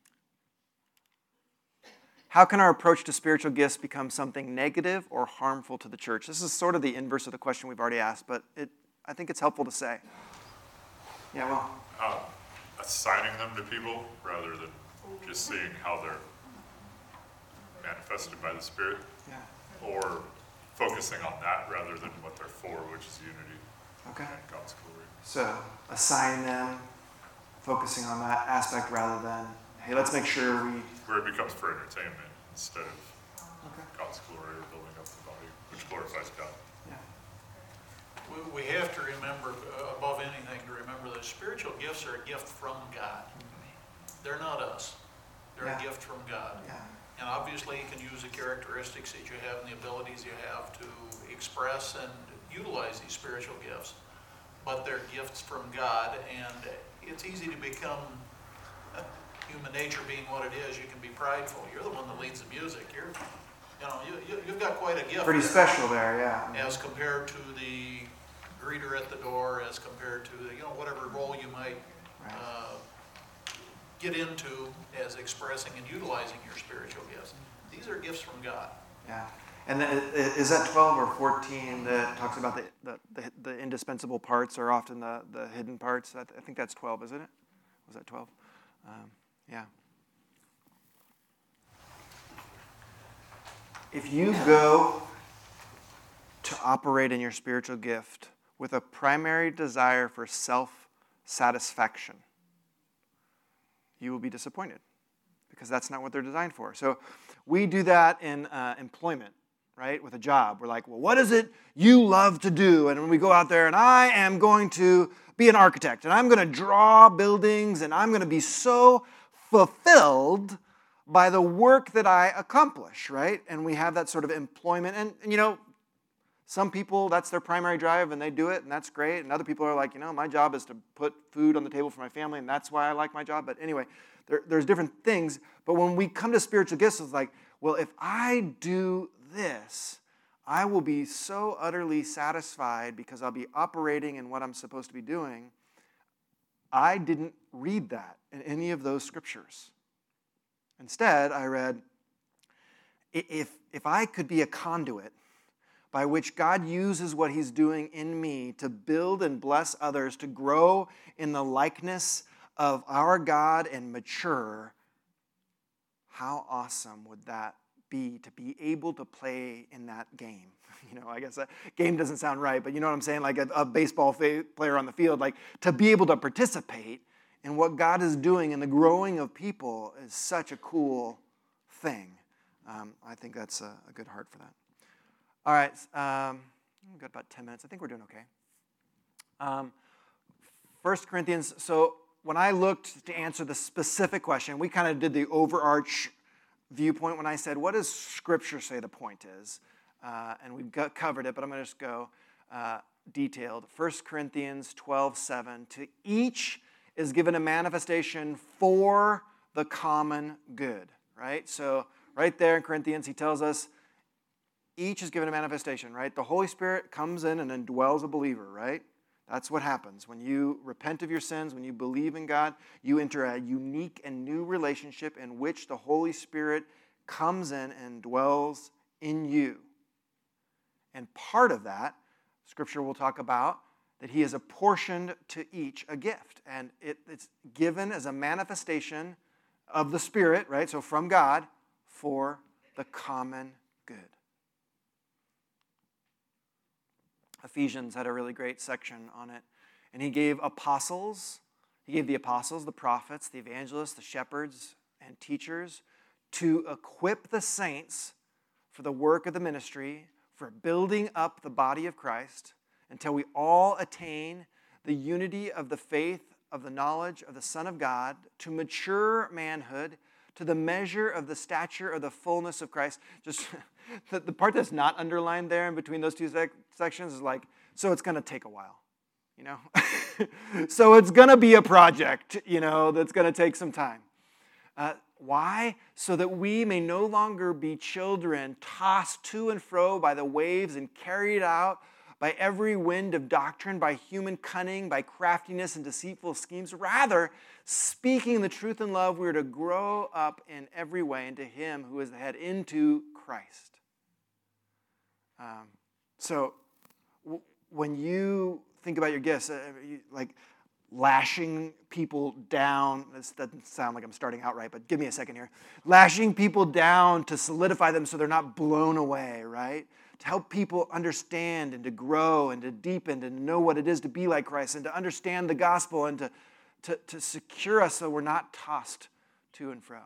[SPEAKER 1] how can our approach to spiritual gifts become something negative or harmful to the church? This is sort of the inverse of the question we've already asked, but it, I think it's helpful to say. Yeah, well.
[SPEAKER 8] Um, assigning them to people rather than just seeing how they're manifested by the Spirit.
[SPEAKER 1] Yeah.
[SPEAKER 8] Or focusing on that rather than what they're for, which is unity
[SPEAKER 1] okay.
[SPEAKER 8] and God's glory.
[SPEAKER 1] So assign them, focusing on that aspect rather than, hey, let's make sure we...
[SPEAKER 8] Where it becomes for entertainment instead of
[SPEAKER 1] okay.
[SPEAKER 8] God's glory or building up the body, which glorifies God.
[SPEAKER 1] Yeah.
[SPEAKER 20] We, we have to remember, uh, above anything, to remember that spiritual gifts are a gift from God. They're not us. They're
[SPEAKER 1] yeah.
[SPEAKER 20] a gift from God.
[SPEAKER 1] Yeah.
[SPEAKER 20] And obviously you can use the characteristics that you have and the abilities you have to express and utilize these spiritual gifts. But they're gifts from God, and it's easy to become, uh, human nature being what it is, you can be prideful. You're the one that leads the music. You're, you know, you, you, you've got quite a gift.
[SPEAKER 1] Pretty
[SPEAKER 20] there,
[SPEAKER 1] special there, yeah.
[SPEAKER 20] as compared to the greeter at the door, as compared to the, you know, whatever role you might
[SPEAKER 1] right.
[SPEAKER 20] uh, get into as expressing and utilizing your spiritual gifts. These are gifts from God.
[SPEAKER 1] Yeah. And is that twelve or fourteen that talks about the, the, the, the indispensable parts are often the, the hidden parts? I, th- I think that's twelve, isn't it? Was that twelve? Um, yeah. If you go to operate in your spiritual gift with a primary desire for self-satisfaction, you will be disappointed because that's not what they're designed for. So we do that in uh, employment, right, with a job. We're like, well, what is it you love to do? And when we go out there, and I am going to be an architect, and I'm going to draw buildings, and I'm going to be so fulfilled by the work that I accomplish, right? And we have that sort of employment. And, and you know, some people, that's their primary drive, and they do it, and that's great. And other people are like, you know, my job is to put food on the table for my family, and that's why I like my job. But anyway, there, there's different things. But when we come to spiritual gifts, it's like, well, if I do this, I will be so utterly satisfied because I'll be operating in what I'm supposed to be doing. I didn't read that in any of those scriptures. Instead, I read, if, if I could be a conduit by which God uses what he's doing in me to build and bless others, to grow in the likeness of our God and mature, how awesome would that be to be able to play in that game? You know, I guess that game doesn't sound right, but you know what I'm saying? Like a, a baseball fa- player on the field, like to be able to participate in what God is doing in the growing of people is such a cool thing. Um, I think that's a, a good heart for that. All right, um, we've got about ten minutes. I think we're doing okay. Um, First Corinthians, so when I looked to answer the specific question, we kind of did the overarch viewpoint when I said, what does Scripture say the point is? Uh, and we've got, covered it, but I'm going to just go uh, detailed. First Corinthians twelve seven, to each is given a manifestation for the common good, right? So right there in Corinthians, he tells us each is given a manifestation, right? The Holy Spirit comes in and indwells a believer, right? That's what happens. When you repent of your sins, when you believe in God, you enter a unique and new relationship in which the Holy Spirit comes in and dwells in you. And part of that, Scripture will talk about, that he has apportioned to each a gift. And it, it's given as a manifestation of the Spirit, right? So from God, for the common good. Ephesians had a really great section on it. And he gave apostles, he gave the apostles, the prophets, the evangelists, the shepherds, and teachers to equip the saints for the work of the ministry, for building up the body of Christ until we all attain the unity of the faith of the knowledge of the Son of God, to mature manhood, to the measure of the stature of the fullness of Christ. Just the, the part that's not underlined there in between those two sec- sections is like, so it's going to take a while, you know? So it's going to be a project, you know, that's going to take some time. Uh, why? So that we may no longer be children tossed to and fro by the waves and carried out by every wind of doctrine, by human cunning, by craftiness and deceitful schemes. Rather, speaking the truth in love, we are to grow up in every way into Him who is the head, into Christ. Um, so w- when you think about your gifts, uh, you, like lashing people down, this doesn't sound like I'm starting out right, but give me a second here. Lashing people down to solidify them so they're not blown away, right? To help people understand and to grow and to deepen and to know what it is to be like Christ and to understand the gospel and to, to, to secure us so we're not tossed to and fro.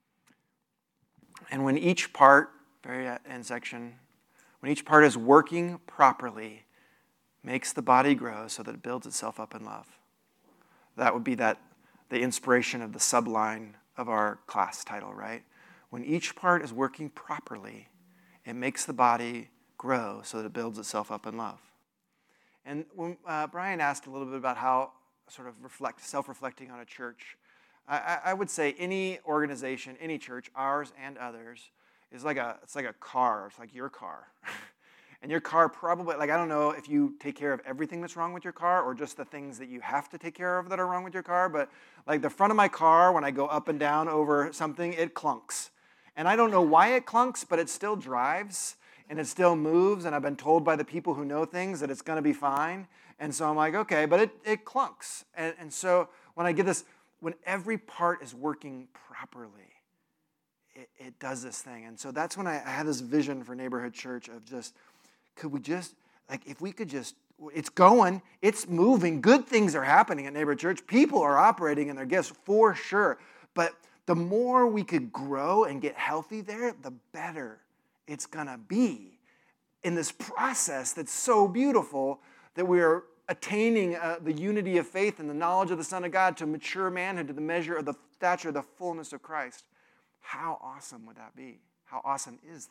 [SPEAKER 1] And when each part, very end section, when each part is working properly, makes the body grow so that it builds itself up in love. That would be that the inspiration of the subline of our class title, right? When each part is working properly, it makes the body grow so that it builds itself up in love. And when uh, Brian asked a little bit about how sort of reflect, self-reflecting on a church, I, I would say any organization, any church, ours and others, is like a it's like a car. It's like your car. And your car probably, like, I don't know if you take care of everything that's wrong with your car or just the things that you have to take care of that are wrong with your car, but like the front of my car, when I go up and down over something, it clunks. And I don't know why it clunks, but it still drives and it still moves, and I've been told by the people who know things that it's going to be fine. And so I'm like, okay, but it, it clunks. And, and so when I get this, when every part is working properly, it, it does this thing. And so that's when I, I had this vision for Neighborhood Church of just, could we just, like, if we could just, it's going, it's moving, good things are happening at Neighborhood Church. People are operating in their gifts for sure. But the more we could grow and get healthy there, the better it's going to be in this process that's so beautiful that we are attaining uh, the unity of faith and the knowledge of the Son of God to mature manhood, to the measure of the stature of the fullness of Christ. How awesome would that be? How awesome is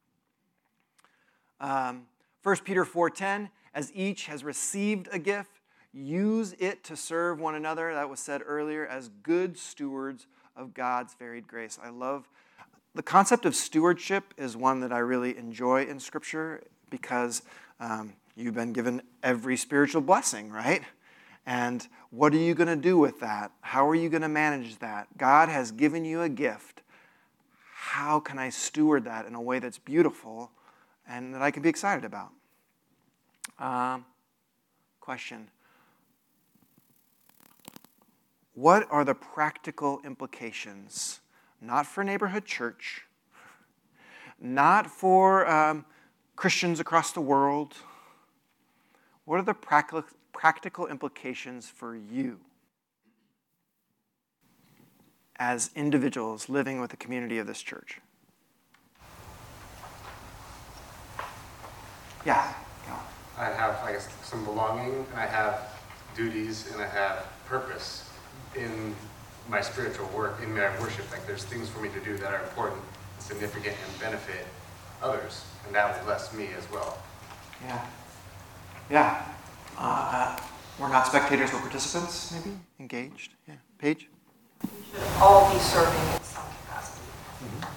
[SPEAKER 1] that? Um, First Peter four ten, as each has received a gift, use it to serve one another. That was said earlier, as good stewards of God's varied grace. I love the concept of stewardship is one that I really enjoy in Scripture because um, you've been given every spiritual blessing, right? And what are you going to do with that? How are you going to manage that? God has given you a gift. How can I steward that in a way that's beautiful and that I can be excited about? Um, question. What are the practical implications, not for Neighborhood Church, not for um, Christians across the world, what are the practical, practical implications for you as individuals living with the community of this church? Yeah.
[SPEAKER 21] I have, I guess, some belonging, and I have duties, and I have purpose in my spiritual work, in my worship. Like, there's things for me to do that are important, significant, and benefit others, and that will bless me as well.
[SPEAKER 1] Yeah. Yeah. Uh, we're not spectators, we're participants, maybe? Engaged. Yeah. Paige?
[SPEAKER 6] We should all be serving in some capacity.
[SPEAKER 1] Mm-hmm.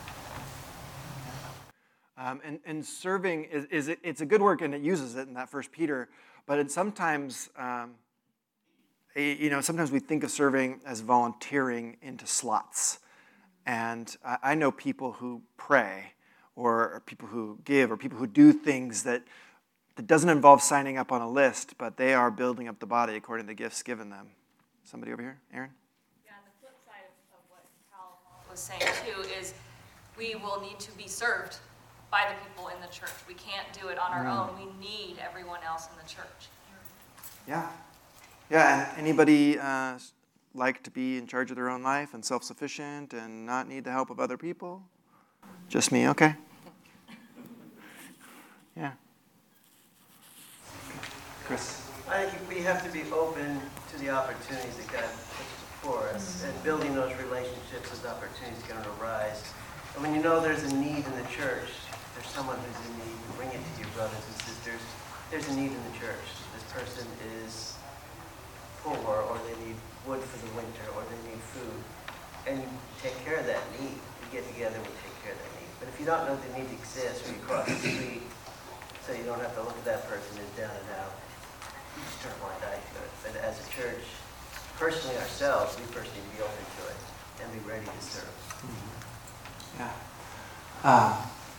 [SPEAKER 1] Um, and, and serving is, is it, it's a good work, and it uses it in that First Peter. But it sometimes, um, you know, sometimes we think of serving as volunteering into slots. And I, I know people who pray, or, or people who give, or people who do things that that doesn't involve signing up on a list, but they are building up the body according to the gifts given them. Somebody over here, Aaron.
[SPEAKER 22] Yeah, the flip side of, of what Cal was saying too is we will need to be served by the people in the church. We can't do it on our
[SPEAKER 1] Mm.
[SPEAKER 22] own. We need everyone else in the church.
[SPEAKER 1] Yeah. Yeah, and anybody uh, like to be in charge of their own life and self-sufficient and not need the help of other people? Just me, okay. Yeah. Chris.
[SPEAKER 17] I
[SPEAKER 2] I think we have to be open to the opportunities that God puts before us, and building those relationships as opportunities are going to arise. And when you know there's a need in the church, there's someone who's in need, you bring it to your brothers and sisters. There's a need in the church. This person is poor, or they need wood for the winter, or they need food. And you take care of that need. You get together and you take care of that need. But if you don't know the need exists, or you cross the street, so you don't have to look at that person as down and out, you just turn a blind eye to it. But as a church, personally ourselves, we first need to be open to it and be ready to serve.
[SPEAKER 1] Mm-hmm. Yeah. Um,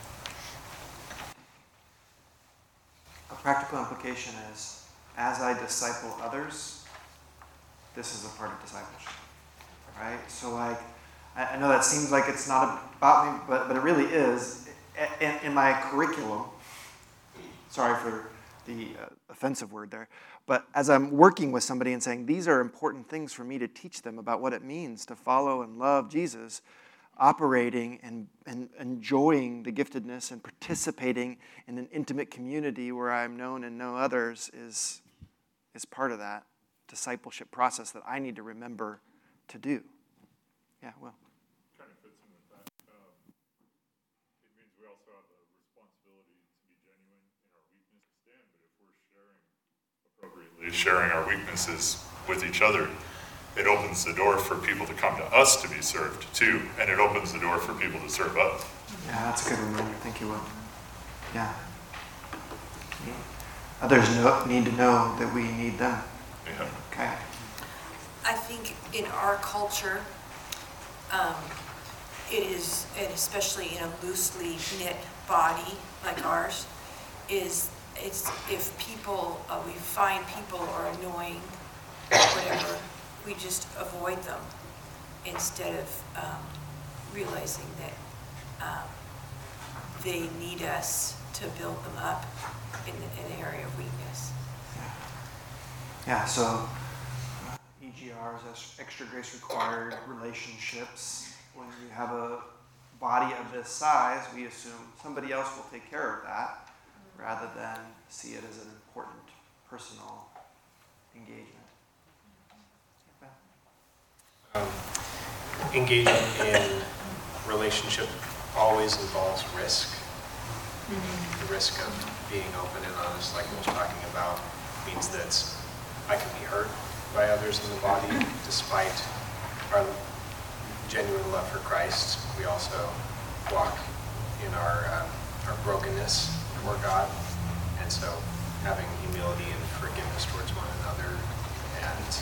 [SPEAKER 1] a practical implication is, as I disciple others, this is a part of discipleship, right? So like, I, I know that seems like it's not about me, but, but it really is. In, in my curriculum, sorry for the uh, offensive word there, but as I'm working with somebody and saying, these are important things for me to teach them about what it means to follow and love Jesus, operating and, and enjoying the giftedness and participating in an intimate community where I'm known and know others is, is part of that discipleship process that I need to remember to do. Yeah, well.
[SPEAKER 8] Kind of fits in with that. Um, it means we also have a responsibility to be genuine in our weakness to stand, but if we're sharing appropriately, sharing our weaknesses with each other, it opens the door for people to come to us to be served too, and it opens the door for people to serve us.
[SPEAKER 1] Yeah, that's a good reminder. Thank you, Will. Yeah. Others know, need to know that we need them.
[SPEAKER 8] Yeah.
[SPEAKER 1] Okay.
[SPEAKER 6] I think in our culture, um, it is, and especially in a loosely knit body like ours, is it's if people, uh, we find people are annoying, whatever, we just avoid them instead of um, realizing that um, they need us to build them up in, in an area of weakness.
[SPEAKER 1] Yeah, so uh, E G Rs, extra grace required relationships. When you have a body of this size, we assume somebody else will take care of that rather than see it as an important personal engagement.
[SPEAKER 4] Um, engaging in relationship always involves risk. Mm-hmm. The risk of being open and honest, like I was talking about, means that I can be hurt by others in the body despite our genuine love for Christ. We also walk in our, um, our brokenness before God, and so having humility and forgiveness towards one another and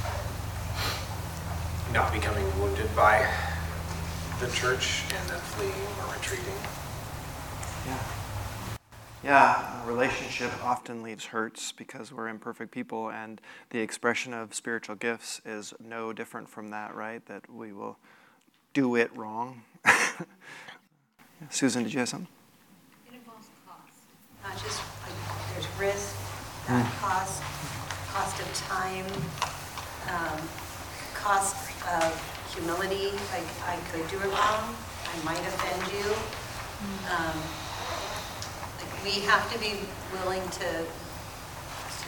[SPEAKER 4] not becoming wounded by the church and then fleeing or retreating.
[SPEAKER 1] Yeah. Yeah, a relationship often leaves hurts because we're imperfect people, and the expression of spiritual gifts is no different from that, right? That we will do it wrong. Susan, did you have something?
[SPEAKER 19] It involves cost. Not just, like, there's risk, uh, cost, cost of time, um, cost of humility, like I could do it wrong, I might offend you. Um, like we have to be willing to, to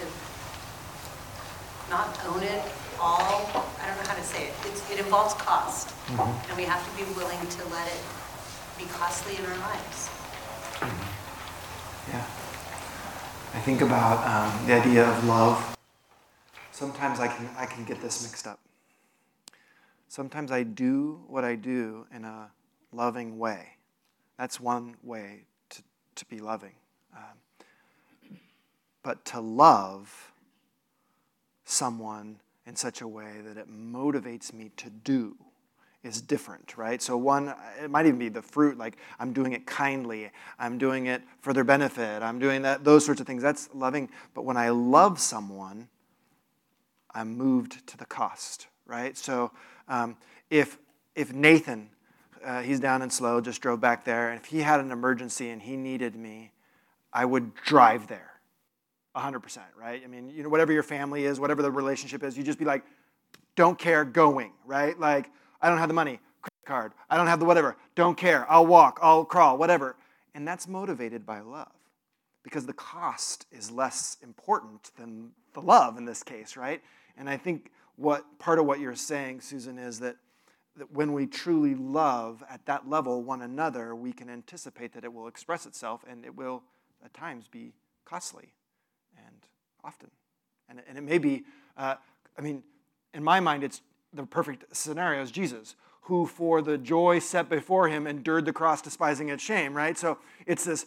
[SPEAKER 19] not own it all. I don't know how to say it. It's, it involves cost, mm-hmm. and we have to be willing to let it be costly in our lives.
[SPEAKER 1] Yeah. I think about um, the idea of love. Sometimes I can I can get this mixed up. Sometimes I do what I do in a loving way. That's one way to, to be loving. Um, but to love someone in such a way that it motivates me to do is different, right? So one, it might even be the fruit, like I'm doing it kindly, I'm doing it for their benefit, I'm doing that, those sorts of things. That's loving. But when I love someone, I'm moved to the cost, right? So um, if if Nathan, uh, he's down in Slow, just drove back there, and if he had an emergency and he needed me, I would drive there, one hundred percent, right? I mean, you know, whatever your family is, whatever the relationship is, you just be like, don't care, going, right? Like, I don't have the money, credit card, I don't have the whatever, don't care, I'll walk, I'll crawl, whatever. And that's motivated by love. because the cost is less important than the love in this case, right? And I think what part of what you're saying, Susan, is that, that when we truly love at that level one another, we can anticipate that it will express itself, and it will at times be costly, and often. And, and it may be, uh, I mean, in my mind, it's the perfect scenario is Jesus, who for the joy set before him endured the cross, despising its shame, right? So it's this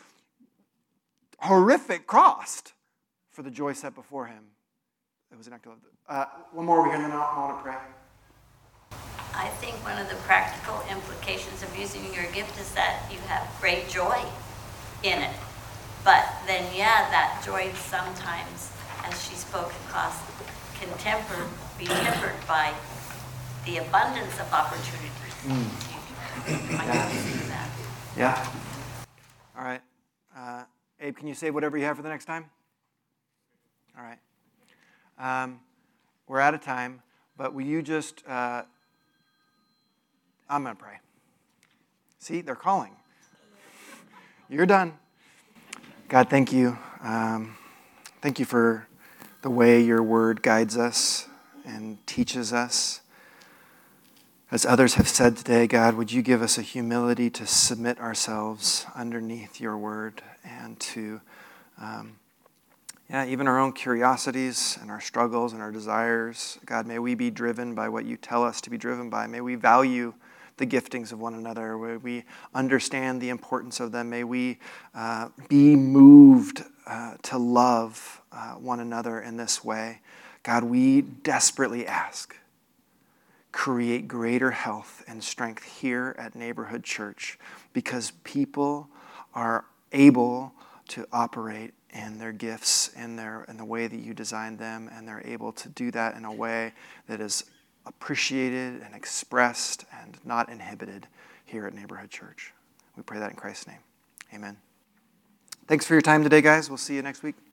[SPEAKER 1] horrific cross for the joy set before him. It was an act of love. Uh, one more over here, and then I want to pray.
[SPEAKER 19] I think one of the practical implications of using your gift is that you have great joy in it. But then, yeah, that joy sometimes, as she spoke across, can temper, be tempered by the abundance of opportunities. Mm. You might
[SPEAKER 1] yeah.
[SPEAKER 19] see that.
[SPEAKER 1] Yeah. All right. Uh, Abe, can you say whatever you have for the next time? All right. Um, we're out of time, but will you just, uh, I'm going to pray. See, they're calling. You're done. God, thank you. Um, thank you for the way your word guides us and teaches us. As others have said today, God, would you give us a humility to submit ourselves underneath your word and to, um, yeah, even our own curiosities and our struggles and our desires. God, may we be driven by what you tell us to be driven by. May we value the giftings of one another. May we understand the importance of them. May we uh, be moved uh, to love uh, one another in this way. God, we desperately ask, create greater health and strength here at Neighborhood Church, because people are able to operate in their gifts in their in the way that you designed them, and they're able to do that in a way that is appreciated and expressed and not inhibited here at Neighborhood Church. We pray that in Christ's name. Amen. Thanks for your time today, guys. We'll see you next week.